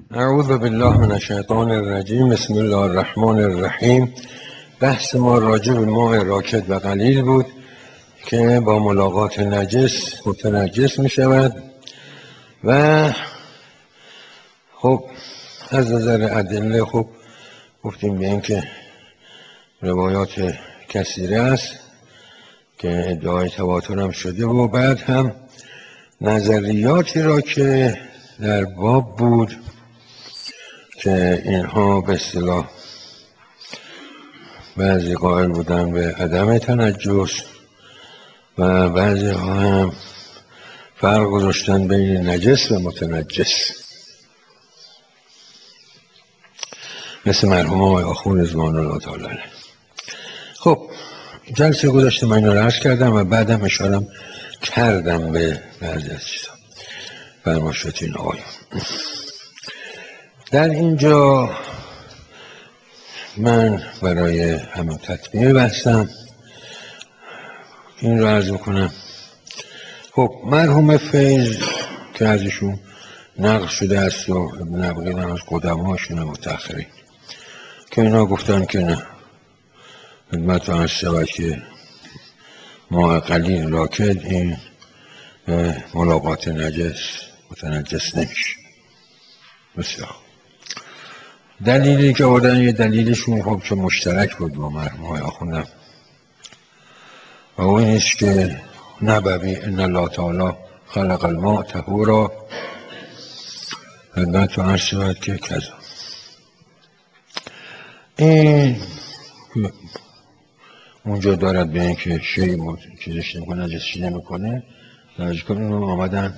اعوذ بالله من الشیطان الرجیم. بسم الله الرحمن الرحیم. بحث ما راجع به ماء راکد و قلیل بود که با ملاقات نجس متنجس می شود و خب از نظر ادله خب گفتیم به این که روایات کثیره است که ادعای تواتر هم شده و بعد هم نظریاتی را که در باب بود که اینها به اصطلاح بعضی قائل بودن به عدم تنجس و بعضی ها هم فرق گذاشتن بین نجس و متنجس، مثل مرحوم آقای آخوند رضوان الله تعالی علیه. خب جلسه گذاشته من اینو عرض کردم و بعدم اشارم کردم به بعضی از چیزا فرماشت این آقایون. در اینجا من برای همون تطمیه بحثم این رو عرض میکنم. خب مرحوم فیض که ازشون نقل شده است و نقل از قدماشون و متأخرین که اینا گفتن که نه، خدمت عرض شود که ماء قلیل راکد این ملاقات نجس متنجس نمیشه. بسیار دلیلی که آوردن یه دلیلشون خب که مشترک بود با مرحوم های آخوندم و اون اینست که نبوی ان الله تعالی خلق الماء طهورا، خدمت عرض شود که کذا این اونجا دارد به این که شیء چیزش نمیکنه نجسش نمیکنه درجه کنه رو آمدن.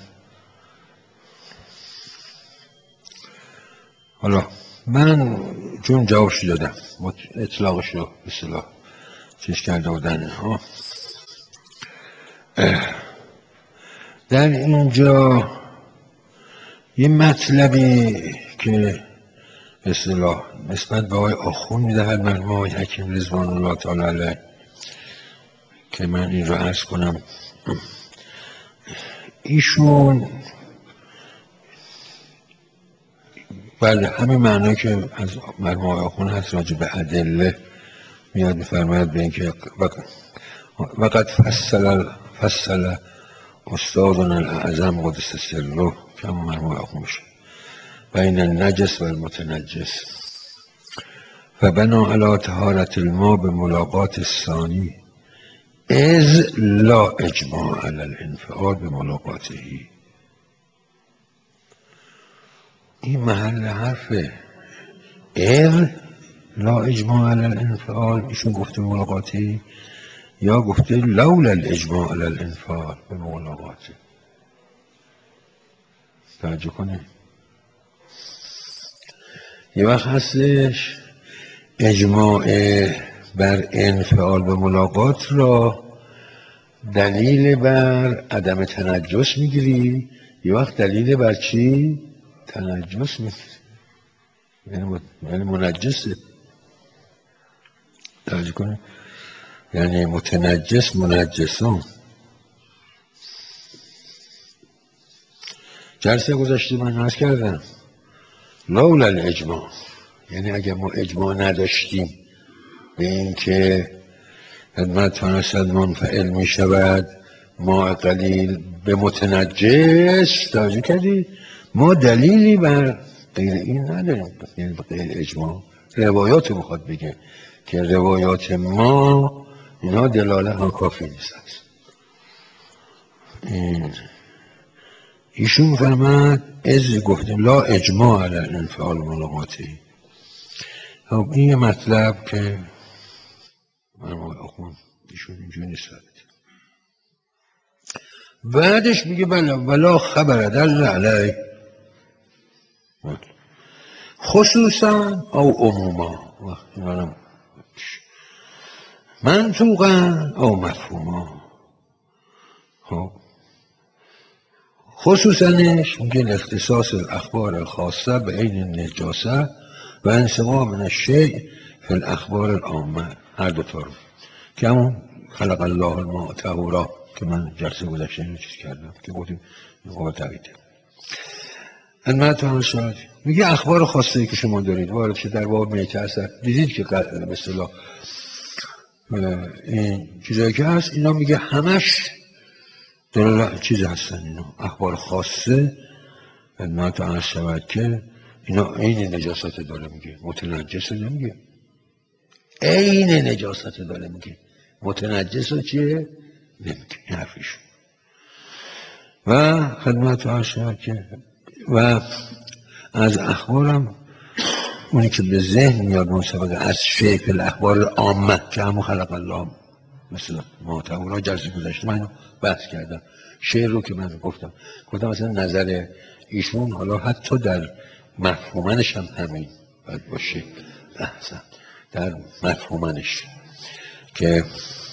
حالا من چون جوابش دادم اطلاقش رو به اصطلاح چیز کرده بودن ها، در اینجا یه مطلبی که به اصطلاح نسبت به آقای آخوند میدهد مرحوم آقای حکیم رضوان الله تعالی علیه که من این رو عرض کنم. ایشون بله همین معنی که از مرحوم آقای آخوند هست راجع به ادله میاد میفرماید به اینکه وقد فصل استادنا الاعظم قدس سره که همون مرحوم آقای آخوند میشه بین النجس و المتنجس فبنا علی طهارة الماء بملاقات الثانی اذ لا اجماع علی الانفعال بملاقاته. این محل حرفه. اذ لا اجماع علی الانفعال ایشون گفته ملاقاته یا گفته لولا الاجماع علی الانفعال بملاقاته. توجه کنید یه وقت هستش اجماع بر انفعال به ملاقات را دلیل بر عدم تنجس میگیری، یه وقت دلیل بر چی؟ تنجس میگیری، یعنی منجسه. توجه کنید یعنی متنجس منجسون. جلسه گذاشته من عرض کردم لولا الاجماع، یعنی اگر ما اجماع نداشتیم به این که خدمت فرسد منفعل می شود ماء قلیل به متنجس، توجه کردید ما دلیلی بر غیر این نداریم، یعنی به غیر اجماع روایات میخواد بگه که روایات ما اینا دلاله ها کافی نیست. ایشون فرمد از گفته لا اجماع علی الانفعال ملاقاتی. خب این یه مطلب که من آخوند ایشون اینجوری نیست. بعدش میگه بله ولا خبر دل علی خصوصا او عموما منطوقا او مفهوما. خب خصوصاش میگه اختصاص الاخبار الخاصه به عین النجاسه و انسماع من الشیء فی الاخبار العامه، هر دوتا رو که همون خلق الله الماء طهورا که من جلسه گذشته چیز کردم که گفتیم این قابل تغییره. خدمت عرض شد میگه اخبار خاصی که شما دارید وارد شد در باب میت هست، دیدید که به اصطلاح این چیزایی که هست اینا میگه همش چیز هستن، اینا اخبار خاصه. خدمت عرض شود که اینا عین نجاست داره میگه، متنجس نمیگه، عین نجاست داره میگه، متنجس رو چیه نمیگه. این حرفیشون. و خدمت عرض شود که و از اخبارم اونی که به ذهن میاد مسابقه از شیخ الاخبار عامه که همون خلق الله مثلا معتبرها جلسه گذشته من بحث کردم، شعر رو که من گفتم مثلا نظر ایشون حالا حتی در مفهومنش هم همین باید باشه، احسن در مفهومنش که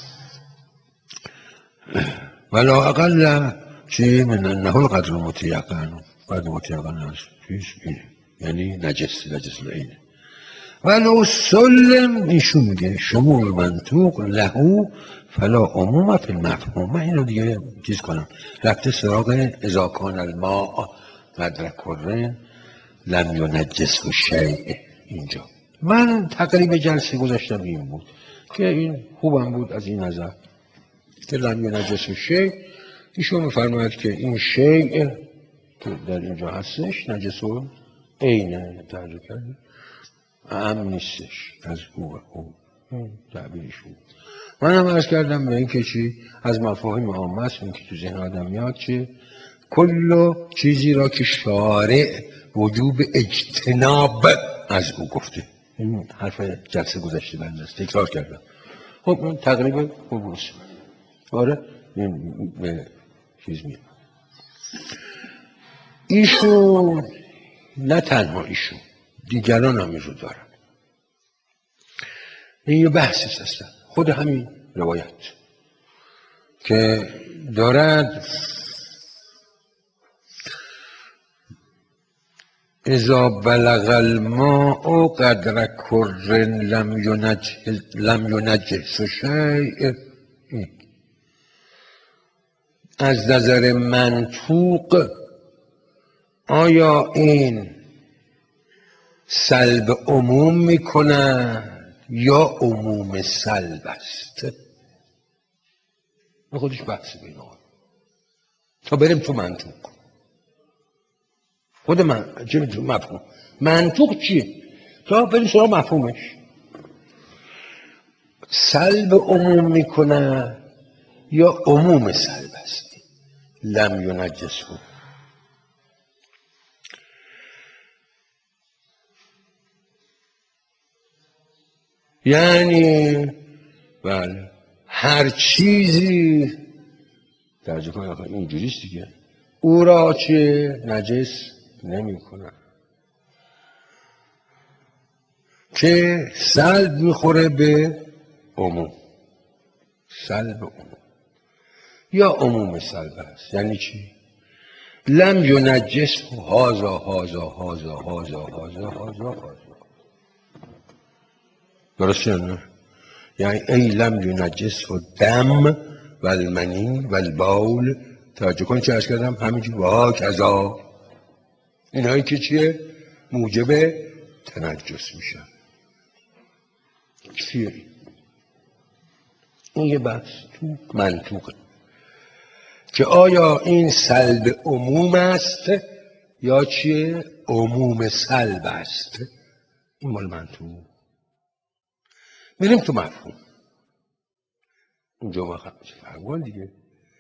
ولا اقل چی من انه القدر متیقن، قدر متیقن هست یعنی نجس اینه. ولو سلم ایشون میگه شمول منطوق لهو فلا عموم فی المفهوم. من اینو دیگه چیز کنم رفته سراغ اذا کان الماء قدر کرن لم ینجس و شیء. اینجا من تقریب جلسه گذاشتم این بود که این خوبم بود از این نظر که لم ینجس و شیء. ایشون میفرماید که این شیء که در اینجا هستش نجس و عینه ترجمه کرده اهم نیستش از او تعبیرشون. من هم عرض کردم به این که چی از مفاهیم عامه است، این که تو ذهن آدم میاد چی کل چیزی را که شارع وجوب اجتناب از او گفته. این حرف جلسه گذشته بنده است، تکرار کردم. خب این تقریبا خوب است. آره این به چیز میاد ایشون، نه تنها ایشون دیگران هم رو دارن. این یه بحثی هستن خود همین روایت که دارد اذا بلغ الماء قدر کر لم ینجس شیء. از نظر منطوق آیا این سلب عموم میکنه یا عموم سلب است؟ این خودش بحث بین آقا تا بریم تو منطوق. خود من چه میتونم مفهوم منطوق چیه تا بریم سراغ مفهومش. سلب عموم میکنه یا عموم سلب است؟ لم ینجسه یعنی بله هر چیزی درجه کنه اینجوریست دیگه او را چه نجس نمی کنه که سلب میخوره به عموم، سلب عموم یا عموم سلب است. یعنی چی؟ لم ینجس هازا هازا هازا هازا هازا هازا هازا. درسته نه؟ یعنی ای لم ینجس و دم و المنی و البول. توجه کن چه ارز کردم همینجور و ها کذا اینهایی که چیه موجب تنجس میشن. چیه این یه بحث تو منطوقه که آیا این سلب عموم است یا چیه عموم سلب است. این مال منطوق. میریم تو مفهوم. اونجا مفهوم دیگه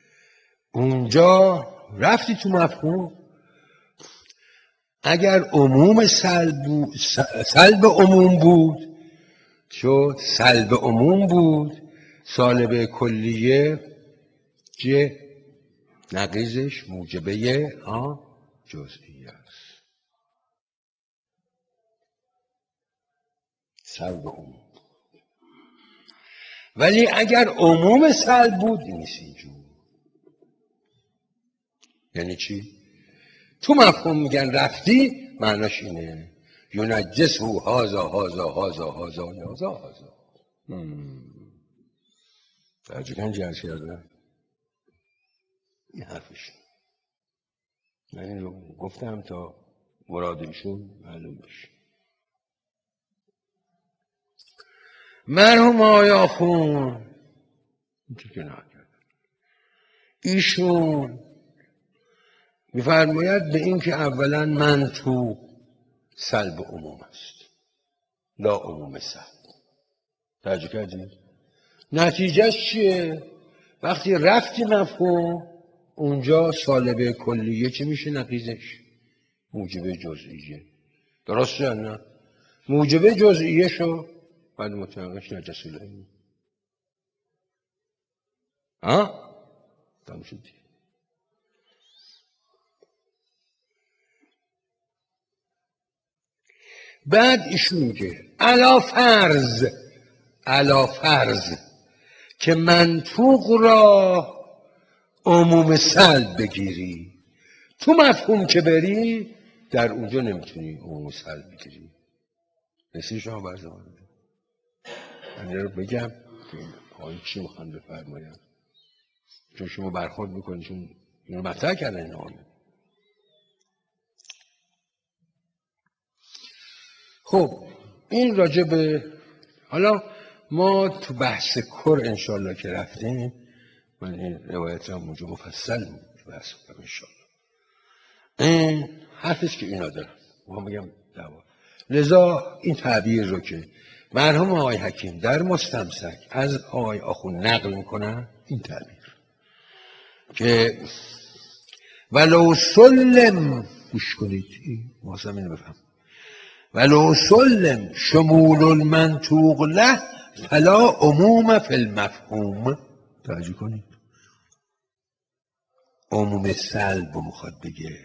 اونجا رفتی تو مفهوم. اگر عموم سلب عموم بود شد سلب عموم بود سالب کلیه چه نقیزش موجبه جزئی است. سلب عموم. ولی اگر عموم سلب بود نیست اینجور. یعنی چی؟ تو مفهوم میگن رفتی معناش اینه ینجس هو هازا هازا هازا هازا هازا هازا. ترجیحاً جرس کرده این حرفش. من این رو گفتم تا مراد ایشون معلوم بشه. مرحوم آقای آخوند ایشون میفرماید به این که اولا من تو سلب عموم است، لا عموم سلب. توجه کردید؟ نتیجهش چیه؟ وقتی رفتی مفهوم اونجا سالبه کلیه چی میشه نقیزش؟ موجب جزئیه. درست یا نه؟ موجب جزئیه شو بعد متناقش نجس العین. ها؟ تمام شد. بعد ایشون میگه علا فرض که منطوق را عموم سلب بگیری، تو مفهوم که بری در اونجا نمیتونی عموم سلب بگیری. رسید شما بر زمان من رو بگم که آن چی میخوان بفرمایم، چون شما برخورد میکنید، چون اینو مطرح کردن این آنه. خب این راجع به، حالا ما تو بحث کر انشالله که رفتیم، من این روایت هم اونجا مفصل بحث کنم انشالله. این حرفش که اینا دارم ما میگم دوا. لذا این تعبیر رو که مرحوم آقای حکیم در مستمسک از آقای آخوند نقل میکنن، این تعبیر که ولو سلم، گوش کنید واسه اینو بفهم، ولو سلم شمول المنطوق له فلا عموم فی المفهوم. توجه کنید، عموم سلب رو میخواد بگه.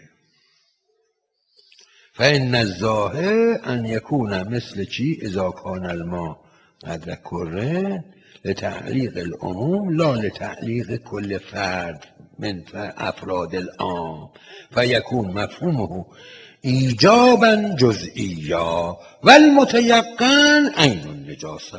فإن الظاهر أن يكون مثل چی اذا كان الماء قدر كره لتعلیق العموم لا لتعلیق كل فرد من افراد العام فيكون مفهومه ایجابا جزئیا والمتيقن عین النجاسه.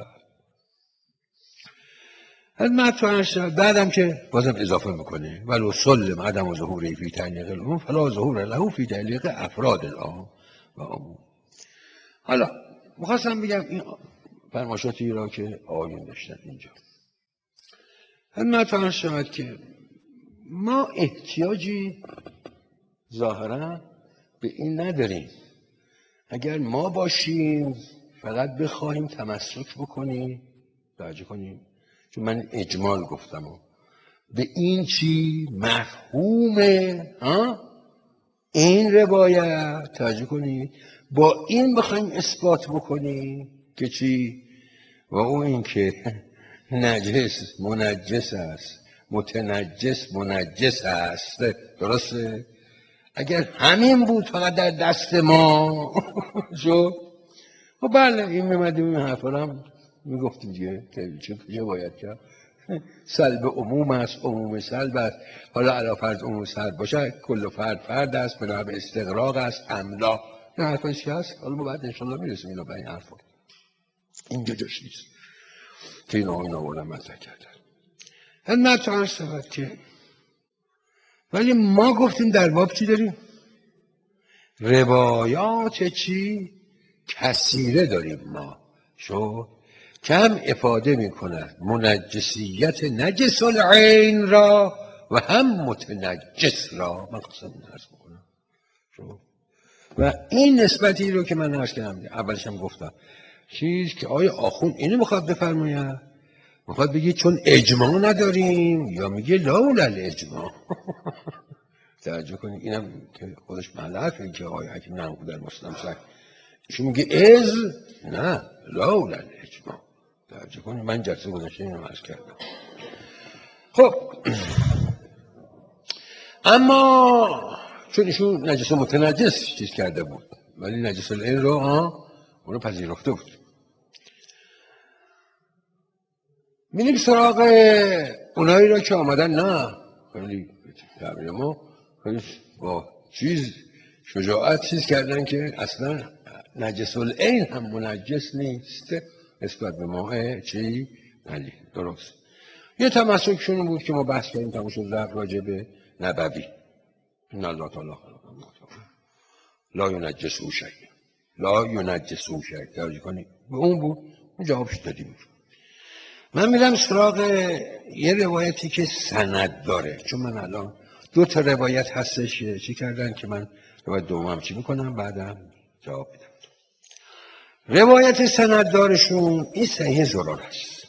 بعدم که بازم اضافه میکنه ولو سلم عدم ظهوری فی تعلیق العموم فلا ظهور له فی تعلیق افراد العام و عموم. حالا میخواستم بگم این فرماشاتی را که آقایون داشتن اینجا، خدمت شود که ما احتیاجی ظاهرا به این نداریم اگر ما باشیم فقط بخواهیم تمسک بکنیم. توجه کنیم، چون من اجمال گفتم به این چی مفهومه این روایت. توجه کنید، با این بخوایم اثبات بکنیم که چی؟ و اون این که نجس منجس است، متنجس منجس است. درسته؟ اگر همین بود فقط در دست ما شد، خب بله این میمدیم این حرفا رو هم میگفتیم دیگه چه باید کرد. سلب عموم است، عموم سلب است. حالا علا فرض عموم سلب باشه کل فرد فرد است، بنا به استقراق است املا. این حرفاش که هست، حالا ما بعد انشالله میرسیم اینا به این حرفا. اینجا جاش نیست که این آقایون آوردن مطرح کردن. خدمت عرض شود که ولی ما گفتیم در باب چی داریم؟ روایات چی؟ کثیره داریم ما. شو کم افاده می کند منجسیت نجس العین را و هم متنجس را. من خواستم این عرض بکنم. و این نسبتی رو که من عرض کردم اولش هم گفتم چیز که آیا آخوند اینو میخواد بفرماید، میخواد بگی چون اجماع نداریم، یا میگه لولا الاجماع. توجه کنید اینم که خودش ملعفه که آقای حکیم نقل در مستمسک ایشون میگه از نه لولا الاجماع. توجه کنید من جلسه گذاشته اینو عرض کردم. خب اما چون ایشون نجس متنجس چیز کرده بود ولی نجس العین رو اونو پذیرفته بود. میریم سراغ اونایی را که آمدن نه خیلی تعبیر ما خیلی با چیز شجاعت چیز کردن که اصلا نجس العین هم منجس نیست نسبت به ماه چی؟ علی. درست. یه تمسکشون بود که ما بحث کردیم تمام شد رفت راجع به نبوی. این الله تعالی لا ینجسه شیء، لا ینجسه شیء. توجه کنید به اون بود، اون جوابش دادیم. من میرم سراغ یه روایتی که سند داره، چون من الان 2 تا روایت هستش چی کردن که من روایت دومم چی میکنم بعدم جواب میدم. روایت سنددارشون این صحیح زرار هست.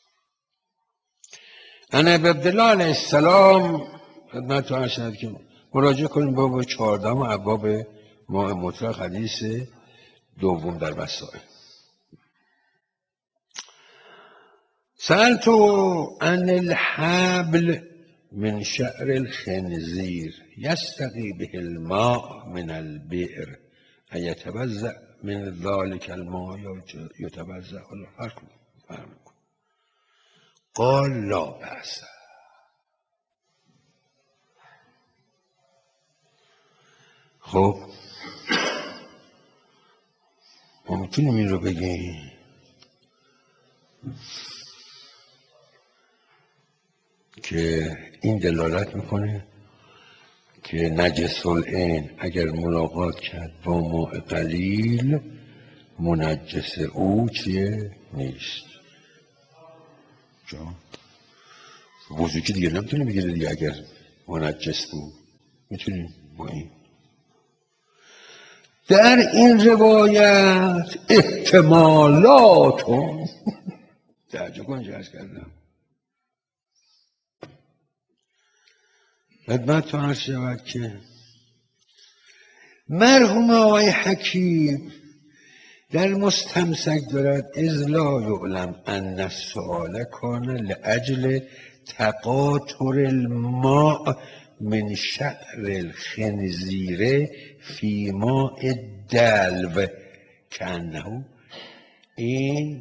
انا عبدالله علیه السلام خدمت عرض شد که مراجعه کنیم باب 14 و ابواب ماء مطلق حدیث دوم در وسائل. سألت عن الحبل من شعر الخنزير يستقي به الماء من البئر أيتوزع من ذلك الماء يتوزع الحرق؟ قال لا بأس. خب ما میتونیم این رو بگیم که این دلالت میکنه که نجس العین اگر ملاقات کرد با ماء قلیل منجس او چیه؟ نیست. جا وضوعی که دیگه نمیتونه بگیره دیگه اگر منجس بود. میتونیم با این در این روایت احتمالات تعجب کن جهاز کردم خدمت تو عرض شود که مرحوم آقای حکیم در مستمسک دارد اذ لا یعلم ان السؤال کان لاجل تقاطر الماء من شعر الخنزیر فی ماء الدلو کانه این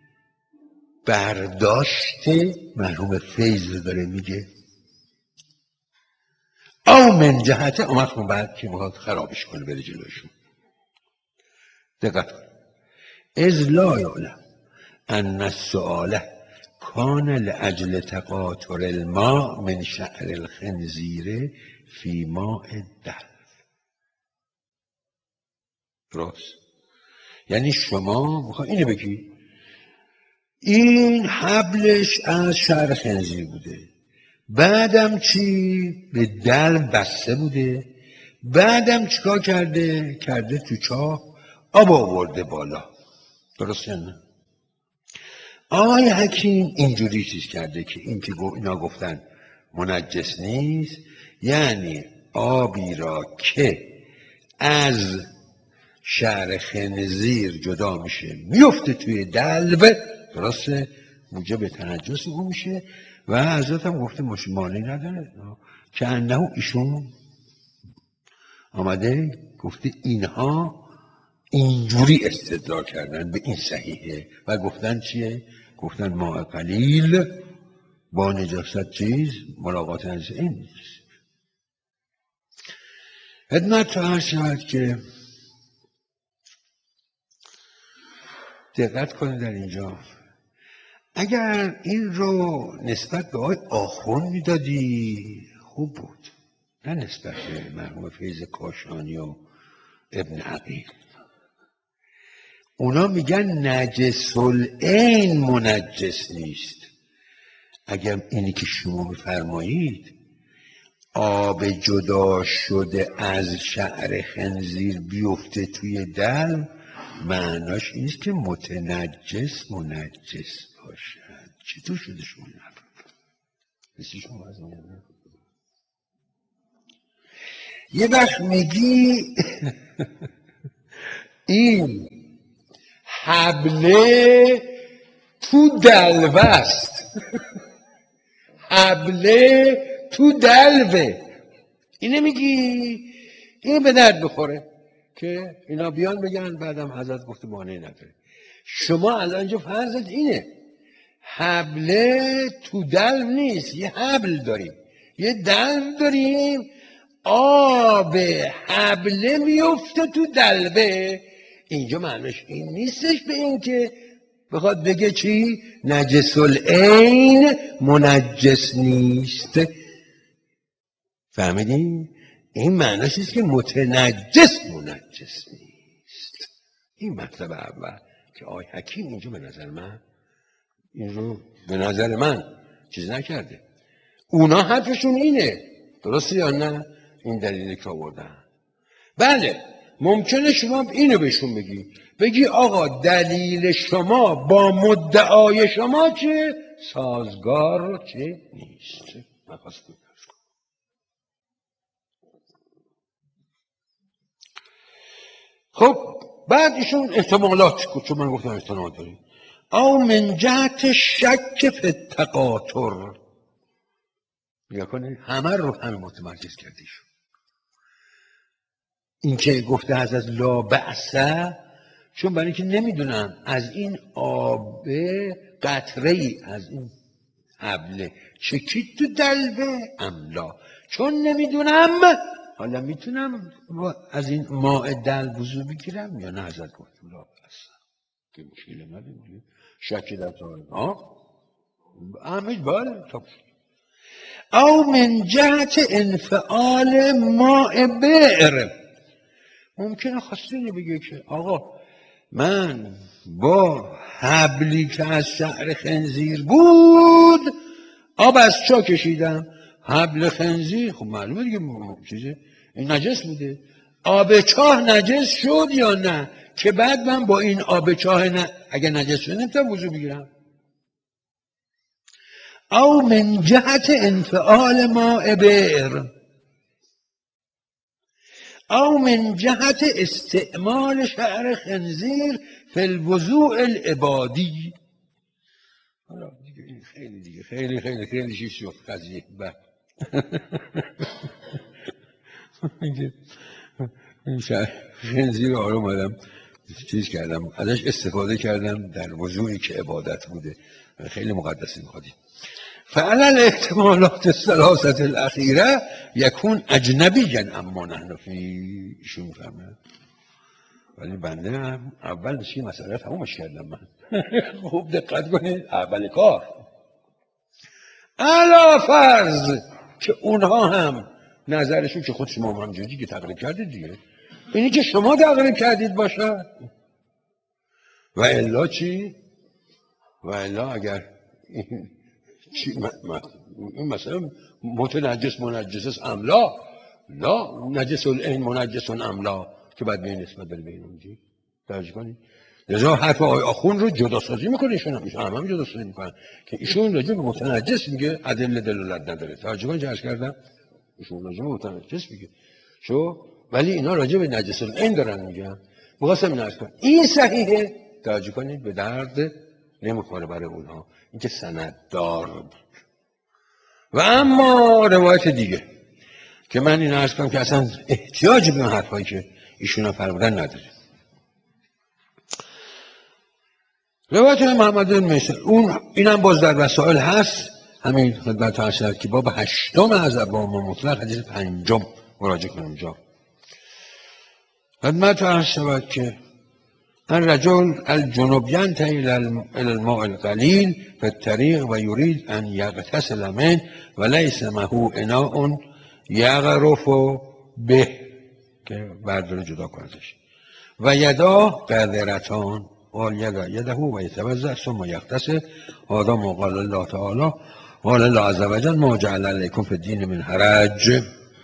برداشت مرحوم فیض داره میگه او من جهت اون بعد که میخواد خرابش کنه بره جلوشون. دقت اذ لا یعلم ان السؤال کان لاجل تقاطر الماء من شعر الخنزیر فی ماء الدلو. درست؟ یعنی شما میخواد اینو بگی این حبلش از شعر خنزیر بوده، بعدم چی؟ به دلو بسته بوده، بعدم چیکار کرده؟ کرده تو چاه آب آورده بالا. درست یا نه؟ آقای حکیم اینجوری چیز کرده که این که اینا گفتن منجس نیست، یعنی آبی را که از شعر خنزیر جدا میشه میفته توی دلو، درسته؟ موجب تنجس اون میشه و حضرت هم گفته مانعی نداره که انه ایشون آمده گفته اینها اینجوری استدلال کردن به این صحیحه و گفتن چیه؟ گفتن ماء قلیل با نجاست چیز ملاقات نجس این نیست. خدمت تو عرض شود که دقت کنید در اینجا اگر این رو نسبت به آقای آخون میدادی خوب بود، نه نسبت به مرحوم فیض کاشانی و ابن عقیل. اونا میگن نجس العین منجس نیست. اگر اینی که شما میفرمایید آب جدا شده از شعر خنزیر بیفته توی دلو معناش این نیست که متنجس منجس باشد. چطور شده شما نفرد؟ یه وقت میگی این حبله تو دلو است، حبله تو دلوه، اینه میگی این به درد بخوره که اینا بیان بگن بعدم حضرت گفته مانعی نداره. شما الان اینجا فرضت اینه حبله تو دلو نیست، یه حبل داریم، یه دلو داریم، آب حبله میفته تو دلوه. اینجا معنیش این نیستش به این که بخواد بگه چی؟ نجس العین منجس نیست. فهمیدین؟ این معناش است که متنجس منجس نیست. این مطلب اول که آقای حکیم اینجا به نظر من این رو به نظر من چیز نکرده. اونا حرفشون اینه، درسته یا نه؟ این دلیلی که آوردن. بله ممکنه شما اینو بهشون بگی آقا دلیل شما با مدعای شما چه سازگار چه نیست. خب بعد ایشون احتمالات چون من گفتم احتمالات داریم. او من جهت شک فی التقاطر، نگاه کنید همه رو همه متمرکز کردیشون. این که گفته حضرت لا بأسه، چون برای اینکه نمیدونم از این آب قطره ای از این حبله چکید تو دلوه املا، چون نمیدونم حالا میتونم از این ماء دلو وضو بگیرم یا نه. حضرت گفت لا بأسه که مشکل نداره، شکی در طور امید بله. او من جهت انفعال ماء بئر، ممکنه خواسته بگه که آقا من با حبلی که از شعر خنزیر بود آب از چا کشیدم. حبل خنزیر خب معلومه دیگه چیزه این نجس بوده. آب چاه نجس شد یا نه که بعد من با این آب چاه اگه نجس شد نمیتونم وضو بگیرم. او من جهت انفعال ماء بئر او من جهت استعمال شعر خنزیر فی الوضوء العبادی. حالا دیگه خیلی خیلی خیلی چیز شد قضیه. این شعر خنزیر رو اومدم چیز کردم ازش استفاده کردم در وضوعی که عبادت بوده، خیلی مقدسی میخوادیم. فعلا الاحتمالات الثلاثه الاخیره یکون اجنبی اما نحن فی، ایشون میفهمه. ولی بنده هم اول چی مسئله تمومش کردم من. خوب دقت کنید اول کار علا فرض که اونها هم نظرشون که خود شما همجوری که تقریب کردید دیگه، اینی که شما تقریب کردید باشه. و الا چی؟ و الا اگر این مثلا متنجس منجس املا، لا نجس العین منجس املا که بعد به نسبت بده به این اونجی درج کنید. لذا حرف آقای آخون رو جدا سازی میکنه ایشون هم جدا سازی میکنن که ایشون راجع به متنجس میگه ادله دلالت نداره. توجه کنید عرض کردم ایشون راجع به متنجس میگه ولی اینا راجع به نجس العین دارن میگن. می‌خواستم این عرض کنم این صحیحه. توجه کنید به درد نمیخوره برای اونها اینکه سند دار بود. و اما روایت دیگه که من این عرض کنم که اصلا احتیاج به اون حرفایی که ایشون فرمودن نداره. روایت محمد بن میسر اون اینم باز در وسائل هست، همین خدمت عرض کرد که باب 8 از ابواب مطلق حدیث 5 مراجعه کنیم اونجا. خدمت عرض شود که الرجل الجنوب ينتهي إلى الماء القليل في الطريق ويريد أن يغتسل منه وليس معه إناء يغرف به که برداره جدا کنندش و یدا قدرتان قال یده و یتوضأ ثم یغتسل هذا ما قال الله تعالی قال الله عز وجل ما جعل علیکم فی الدین من حرج.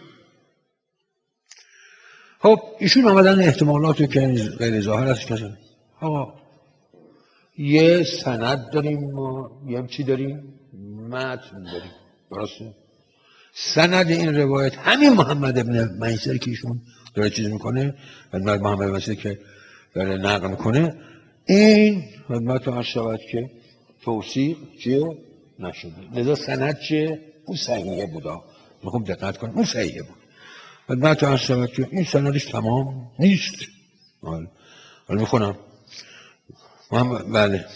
خب ایشون آمدن احتمالات که غیر ظاهر است که آقا یه سند داریم ما یه چی داریم متن داریم، درسته؟ سند این روایت همین محمد ابن میسر که ایشون داره چیز میکنه، خدمت محمد ابن میسر که داره نقل میکنه، این خدمت عرض شود که توثیق چیه نشده. لذا سند چیه اون صحیحه بودا. میخوام دقت کنم اون صحیحه بود. خدمت عرض شود که این سندش تمام نیست. حالا میخونم بله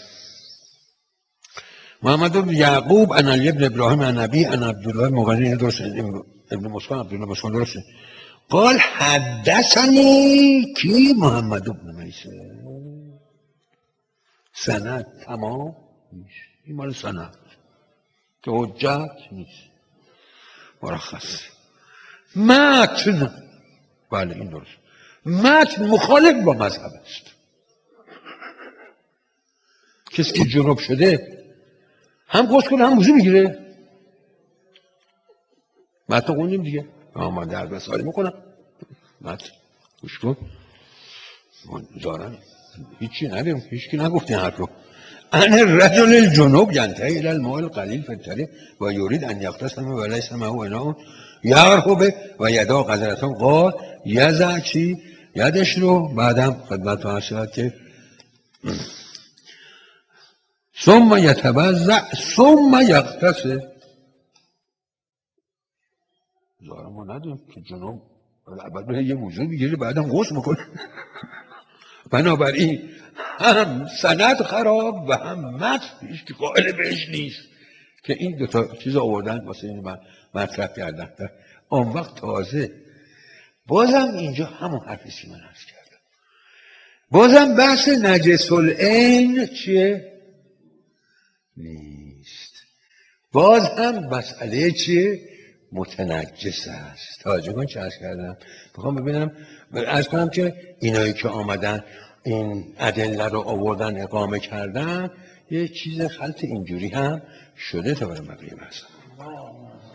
محمد بن یعقوب ان علی ابن ابراهیم عن ابی ان عبدالله مغنی درست ابن مسکن عبدالله مسکن درسته قال حدثنی کی محمد بن میسر. سند تمام نیست، این مال سند که حجت نیست مرخص. متن، بله این درست، متن مخالف با مذهب است. کسی که جنوب شده هم غسل کنه هم وضو میگیره. متن خوندیم دیگه، من در بساری میکنم متن گوش کن زارن هیچی نداریم، هیچکی نگفت این حرف رو. ان الرجل الجنوب ینتهی الی الماء القلیل فی الطریق و یرید ان یغتسل ولیس معه اناء یعرف به و یدا قذرة قال یضع چی یدش رو بعدم خدمت فرمود شد که ثم یتوضأ ثم یغتسل. زارن ما نداریم که جنوب اول بره یه وضو بگیره بعدم غسل میکنه. بنابراین هم سند خراب و هم متن هیچ که قائل بهش نیست که این دوتا چیز آوردن واسه این من مطرح کردن. اون وقت تازه بازم اینجا همون حرفی که من عرض کردم، بازم بحث نجس العین چیه؟ نیست. باز هم مسئله چیه؟ متنجس است. توجه کن چه عرض کردم. میخوام ببینم عرض کنم که اینایی که آمدن این ادله رو آوردن اقامه کردن یه چیز خلط اینجوری هم شده تا برای بقیه بحثم.